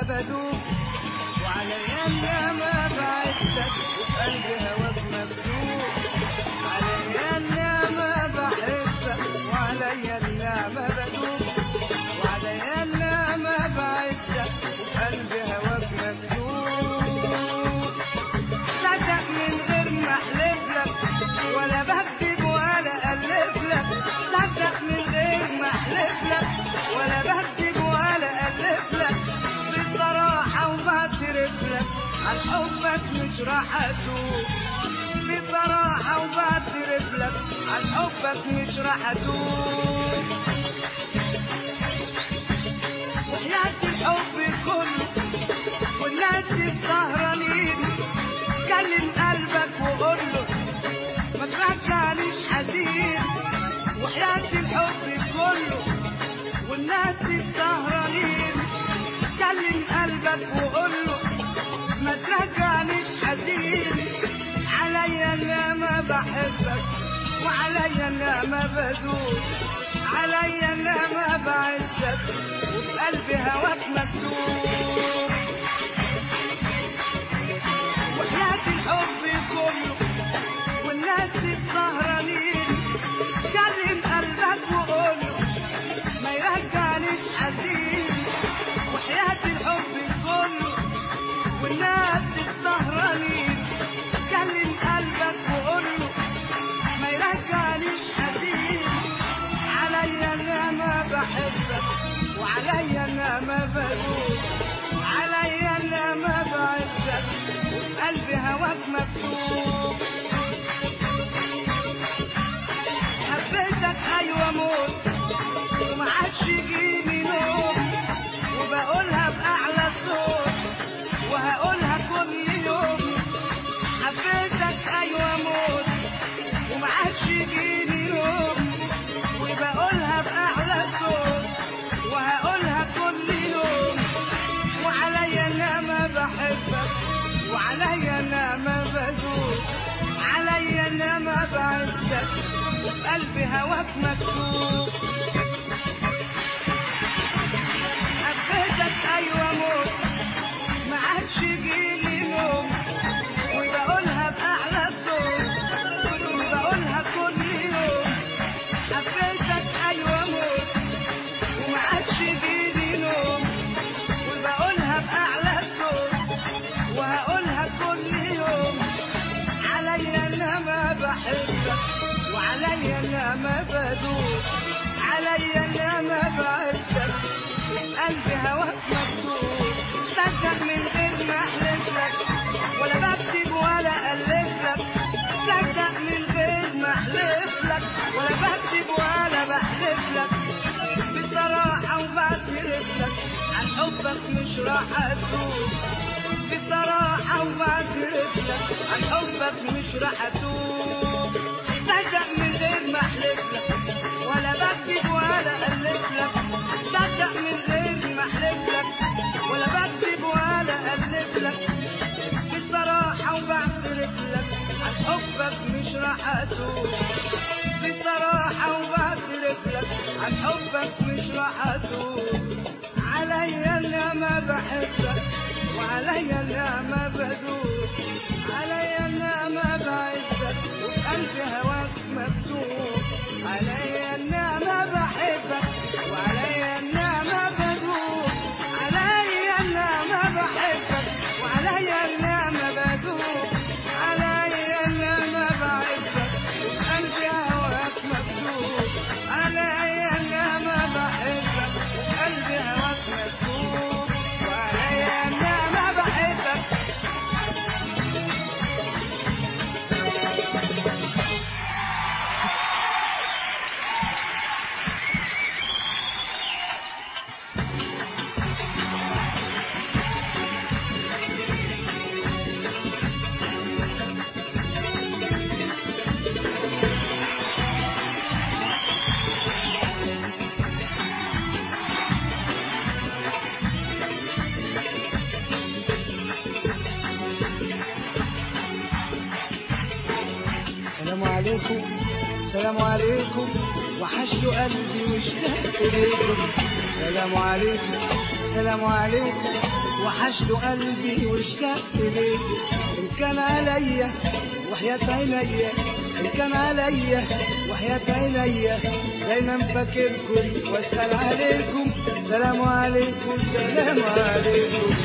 بدوب وعليا ما بعدتك وفي قلبي هواك مكتوب عليا ما بحبك وعليا ما بدوب وعليا ما بعدتك وفي قلبي هواك مكتوب صدق من غير ما احلف لك ولا بكذب ولا الف لك صدق من غير ما احلف لك ولا بكذب ولا الف لك بصراحه وبعترف لك عن حبك مش راح اتوب بصراحه وبعترف لك عن حبك مش راح اتوب وحياة الحب كله والناس السهرانين كلم قلبك وقول له ما ترجعنيش حزين وحياة الحب كله والناس السهرانين كلم قلبك وقول له ما ترجعنيش حزين عليا انا ما بحبك وعليا انا ما بدوب عليا انا ما بعزك وفي قلبي هواك مكتوب وحياة الحب كله والناس السهرانين كلم قلبك وقول له ما يرجعنيش حزين وحياة الحب كله والناس السهرانين كلم قلبك وقول له ما يرجعنيش حزين عليا انا ما بحبك وعليا انا ما بدوب عليا انا ما بعزك وفي قلبي هواك مكتوب حبيتك ايوه موت وما عادش يجيني نوم وبقولها باعلى صوت وهقولها كل يوم حبيتك ايوه موت وما عادش يجيني نوم وبقولها باعلى صوت وهقولها كل يوم وعليا انا ما بحبك وعليا انا ما بدوب عليا انا ما بعزك وفي قلبي هواك مكتوب حبيتك ايوه موت ما عادش يجيلي نوم وبقولها باعلى صوت وبقولها كل يوم حبيتك ايوه موت وما عادش يجيلي نوم وبقولها باعلى صوت وهقولها كل يوم عليا انا ما بحبك وعليا انا ما بدوب عليا انا ما بعزك قلبي هواك مكتوب صدق من غير ما احلف لك ولا بكتب ولا الف لك صدق من غير ما احلف لك ولا بكتب ولا بحلف لك بصراحه وبعترف لك عن حبك مش راح اتوب بصراحه وبعترف لك عن حبك مش راح اتوب صدق من غير ما احلف لك ولا بكتب ولا الف لك صدق من غير ما احلف لك ولا بكتب ولا الف لك بصراحه وبعترف لك عن حبك مش راح اتوب بصراحه وبعترف لك عن حبك مش راح اتوب عليا انا ما بحبك وعليا انا ما بدوب عليا انا ما بعزك وفي قلبي هواك مكتوب عليا انا ما بحبك وعليا انا ما بدوب عليا انا ما بحبك وعليا انا ما بدوب عليا انا ما بعزك وفي قلبي هواك مكتوب عليا انا ما بحبك وفي قلبي هواك مكتوب وعليا انا ما بحبك السلام عليكم وحشت قلبي واشتقت إليكم. السلام عليكم سلام عليكم. وحشت قلبي واشتقت ليكم، إن كان عليا وحياة عينيا، إن كان عليا وحياة عينيا دايما فاكركم واسأل عليكم. سلام عليكم سلام عليكم.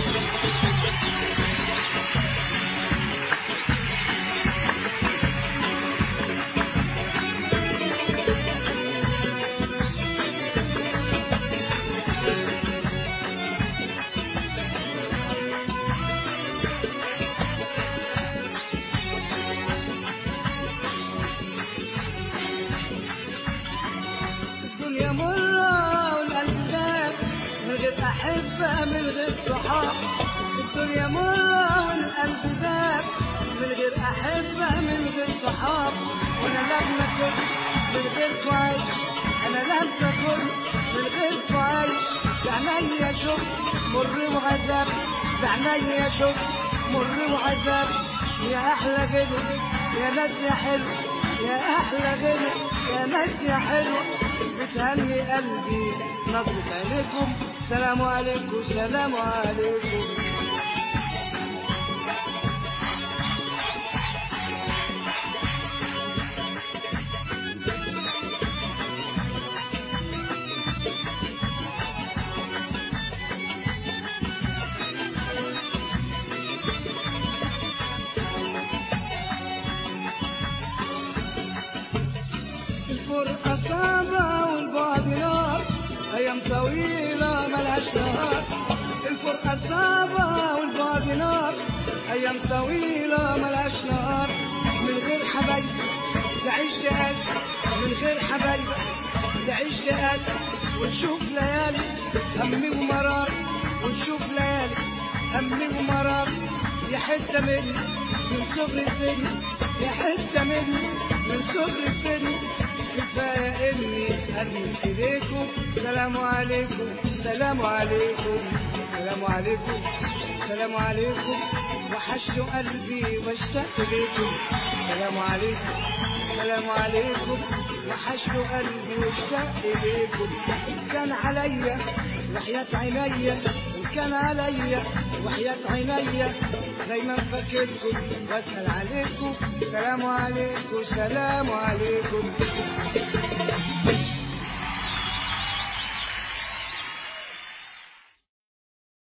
الدنيا مرة والقلب داب من غير أحبة من غير صحاب، الدنيا مرة والقلب داب من غير أحبة من غير صحاب. وأنا لما كنت من غيركوا عايش، أنا لما كنت من غيركوا عايش، بعينيا شفت مر وعذاب، بعينيا شفت مر وعذاب. يا أحلى غنى يا ناس يا حلو، يا أحلى غنى يا ناس يا حلو، بتهني قلبي نظرة عينيكم. سلام عليكم سلام عليكم. الفرقة صعبة والبعد نار، أيام طويلة ملهاش نهار. الفرقة صعبة والبعد نار، أيام طويلة ملهاش نهار. من غير حبايب تعيش تقاسي، من غير حبايب تعيش تقاسي، ونشوف ليالي همي ومرار، ونشوف ليالي همي ومرار. يا حتة مني من صغر السن، يا حتة مني من صغر السن، كفاية إني ألمس إيديكم. سلام عليكم سلام عليكم سلام عليكم سلام عليكم. وحشت قلبي واشتقت ليكم. سلام عليكم سلام عليكم. وحشت قلبي واشتقت ليكم، إن كان عليا وحياة عينيا، إن كان عليا وحياة عينيا دايما فاكركم واسأل عليكم. سلام عليكم سلام عليكم.